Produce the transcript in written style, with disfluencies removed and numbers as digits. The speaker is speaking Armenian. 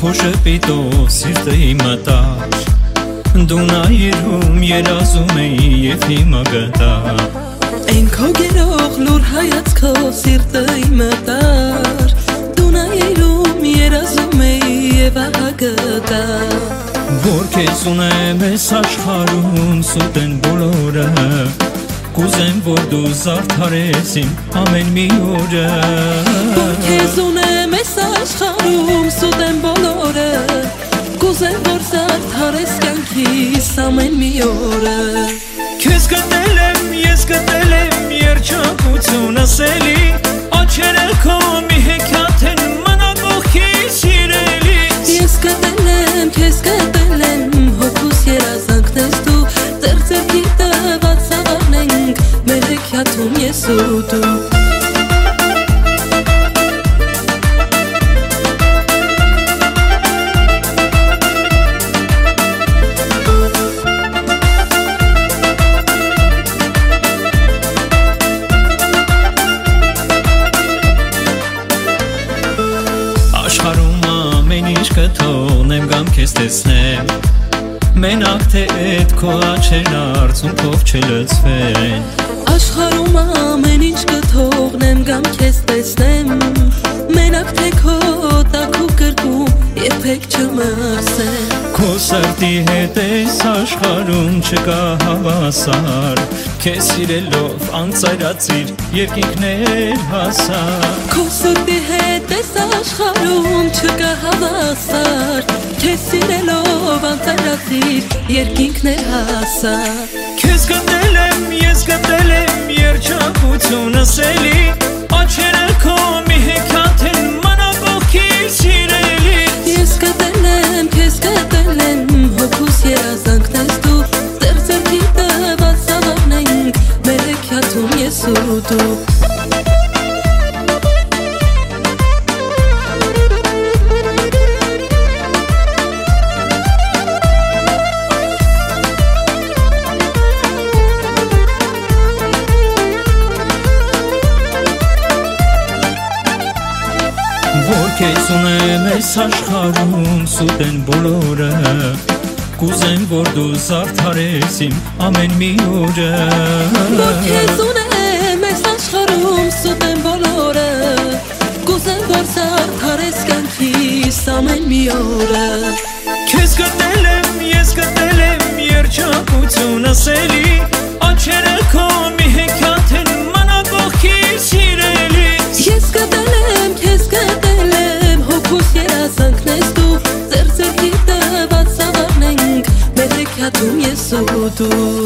քո շպիտով սիրտը իմատար Դու նայերում երազում էի և հիմա գտար Այն քո գերող լուր հայացքով սիրտը իմատար Դու նայերում երազում էի և ահա գտար Որ քեզ ունեմ ես աշխարհում սուտ են բոլորը Կուզեմ որ դու զարդարես իմ ամեն մի օրը Որ քեզ ունեմ ես աշխարհում սուտ են բոլորը Կուզեմ որ զարդարես կյանքիս ամեն մի օրը Քեզ գտել եմ, ես գտել եմ երջանկություն ասելի Աչերը քո մի հեքիաթ են մնագողքի սիրելի Ես գտել եմ, քեզ գտել եմ, հոգուս երազանքն ես դու Ձեր տված սավառն ենք, մեր հեքիաթում ես ու դու Աշխարհում ամեն ինչ կթողնեմ գամ քեզ տեսնեմ Մենակ թե էդ քո աչքերն արցունքով չլցվեն Աշխարհում ամեն ինչ կթողնեմ գամ քեզ տեսնեմ Մենակ թե քո տաքու կրկում երբեք չմրսեմ Քո սրտի հետ ես աշխարհում չկա հավասար Քեզ սիրելով անծայրացիր երկինքներ հասար Քո սրտի հետ ես աշխարհում չկա հավասար Քեզ սիրելով անծայրացիր երկինքներ հասար Քեզ գտել եմ, ես գտել եմ երջանկություն ասելի Աչերը քո մի հեքիաթ են մնագողքի սիրելի Ես գտել եմ, քեզ գտել եմ, հոգուս երազանքն ես դու Ձեր ձեռքի տված սավառն ենք, մեր հեքիաթում ես ու դու Որ քեզ ունեմ ես աշխարհում սուտ են բոլորը Կուզեմ որ դու զարդարես իմ ամեն մի օրը Որ քեզ ունեմ ես աշխարհում սուտ են բոլորը Կուզեմ որ զարդարես կյանքիս ամեն մի օրը Քեզ գտել եմ, ես գտել եմ երջանկություն ասելի Աչերը քո մի հեքիաթ են մնագողքի սիրելի Ես գտել եմ, քեզ գտել եմ, հոգուս երազանքն ես դու Ձեր ձեռքի տված սավառն ենք, մեր հեքիաթում ես ու դու